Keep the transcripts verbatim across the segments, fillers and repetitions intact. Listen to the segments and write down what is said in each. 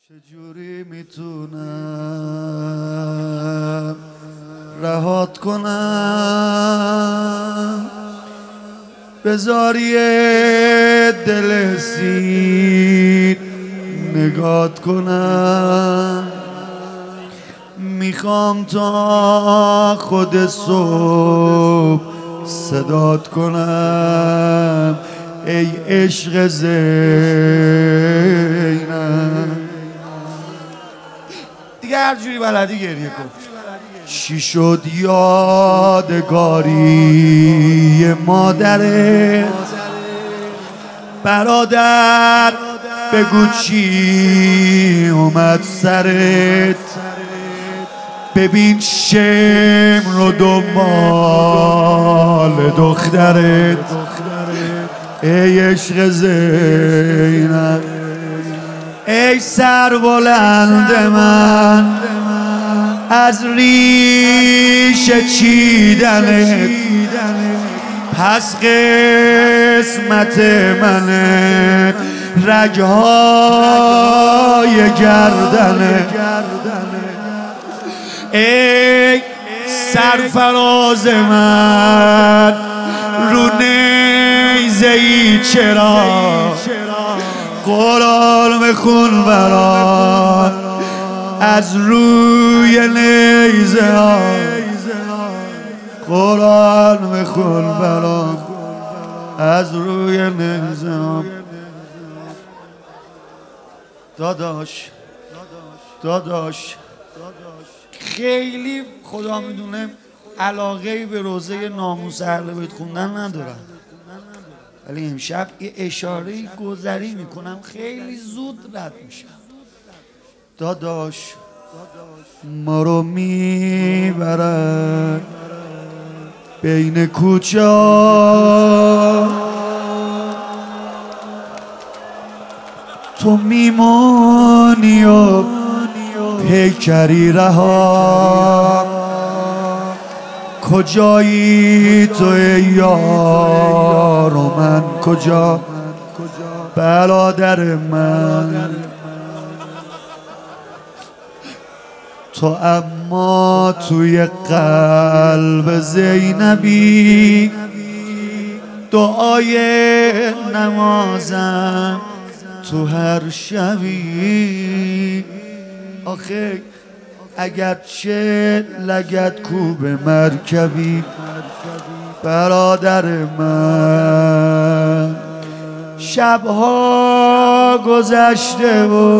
چجوری میتونم رهات کنم؟ بذار یه دل سیر نگات کنم. میخوام تا خود صبح صدات کنم. ای عشق زینب، دیگه هر جوری بلدی گریه کن. چی شد یادگاری مادرت؟ برادر بگو چی اومد سرت؟ ببین شمر و دنبال دخترت. ای عشق زینب، ای سر بلند من از ریش چیدنت، پس قسمت منه رگهای گردنت. ای سرفراز من رو نیزه ای چرا قرآن بخون برام از روی نیزه ها. قرآن بخون برام از روی نیزه ها. داداش داداش خیلی خدا میدونه علاقه‌ای به روزه ناموس اهل بیت خوندن ندارم، ولی امشب یه اشاره‌ای گذری میکنم خیلی زود رد میشم. داداش ما رو میبرن بین کوچه ها، تو میمونی و پیکری رها. کجایی تو ای یار و من کجا؟ برادر من تو اما توی قلب زینبی، دعای نمازم تو هر شبی. آخه اگرچه لگد کوب مرکبی، برادر من شبها گذشته و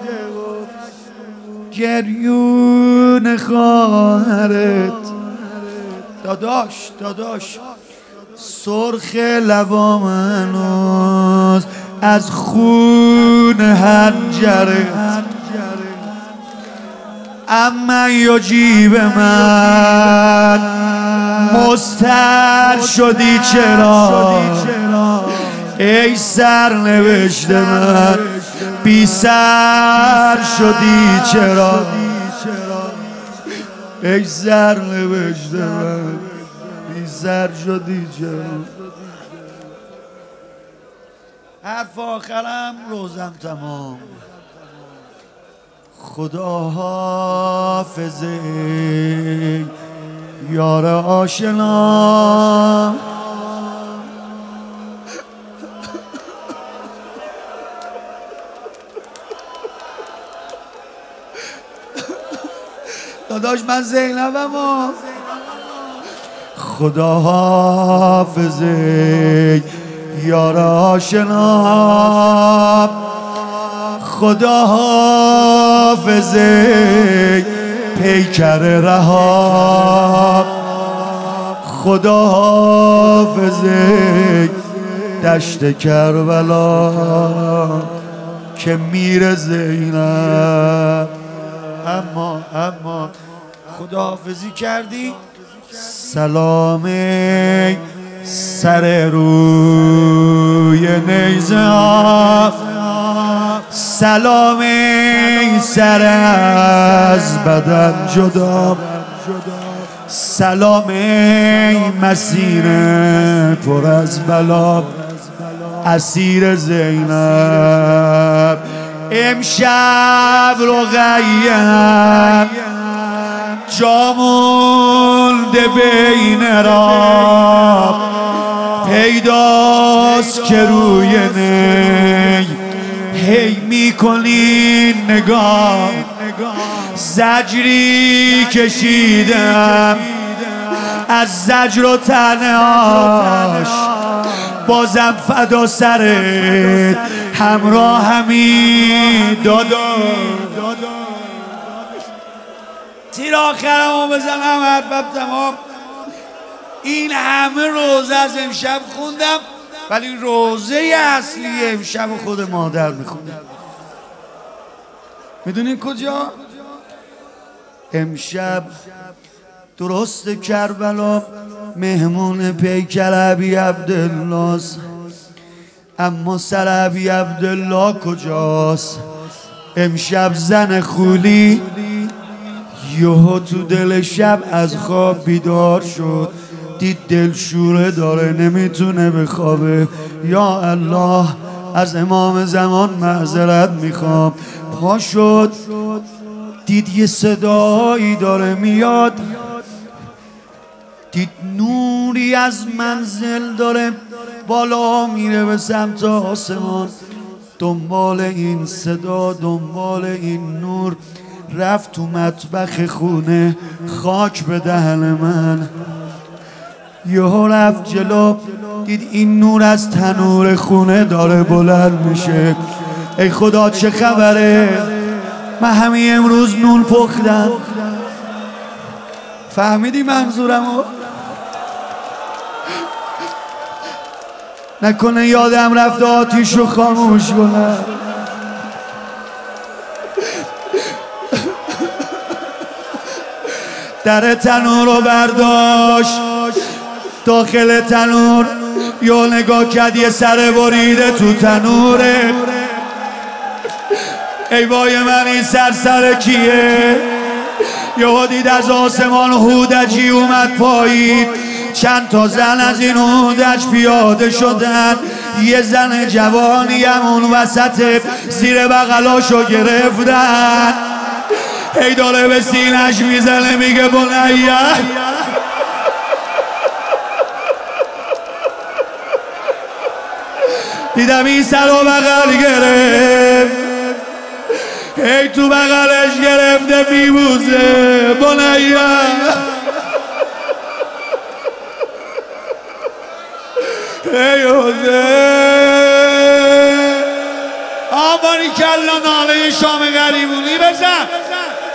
گریون خواهرت. داداش داداش سرخ لبام هنوز از خون هنجرت. اما یا جیب من مستر شدی چرا؟ ای سرنوشت من بی سر شدی چرا؟ ای سرنوشت من بی سر شدی چرا؟ حرف آخرم روزم تمام. خدا حافظه یار آشنا. داداش من زینبم و خدا حافظه یار آشنا. خدا حافظه پیکر رها. خدا حافظه دشت کربلا که میره زینب. اما اما خداحافظی کردی، سلام سر روی نیزه ها. سلام سر از بدن جدا. سلام مسیر پر از بلا. اسیر زینب امشب رقیه جا مونده بین را پیداست که روی نی هی میکنین نگاه زجری کشیدم از زجر و تنهاش بازم فدا سرت همراه همی دادا تیر آخرمو بزنم حرفم تمام. این همه روزه از امشب خوندم ولی روزه اصلی امشب خود مادر میخوندم. میدونین کجا؟ امشب درست کربلا مهمون پیکر ابی عبدالله، اما سر ابی عبدالله کجاست؟ امشب زن خولی یهو تو دل شب از خواب بیدار شد، دید دلشوره داره نمیتونه بخوابه. یا الله از امام زمان معذرت میخوام. پا شد دید یه صدایی داره میاد، دید نوری از منزل داره بالا میره به سمت آسمان. دنبال این صدا دنبال این نور رفت تو مطبخ خونه، خاک به دهن من. یهو رفت جلو دید این نور از تنور خونه داره بلند میشه. ای خدا چه خبره؟ من همین امروز نون پختم. فهمیدی منظورمو؟ نکنه یادم رفت آتیشو خاموش کنم. در تنور رو برداشت، داخل تنور یا نگاه کرد یه سر بریده تو تنوره. ای وای من این سر سر کیه؟ یهو دید از آسمان هودجی اومد پایین، چند تا زن از این هودج پیاده شدن. یه زن جوانی هم اون وسط زیر بغلاشو گرفتن، ای داره به سینش میزنه میگه بنیه دیدم این سر و بغل گرفت، ای تو بغلش گرفته میبوزه بنیه ای حسین. آبانی کلا ناله شام غریبونی بزن.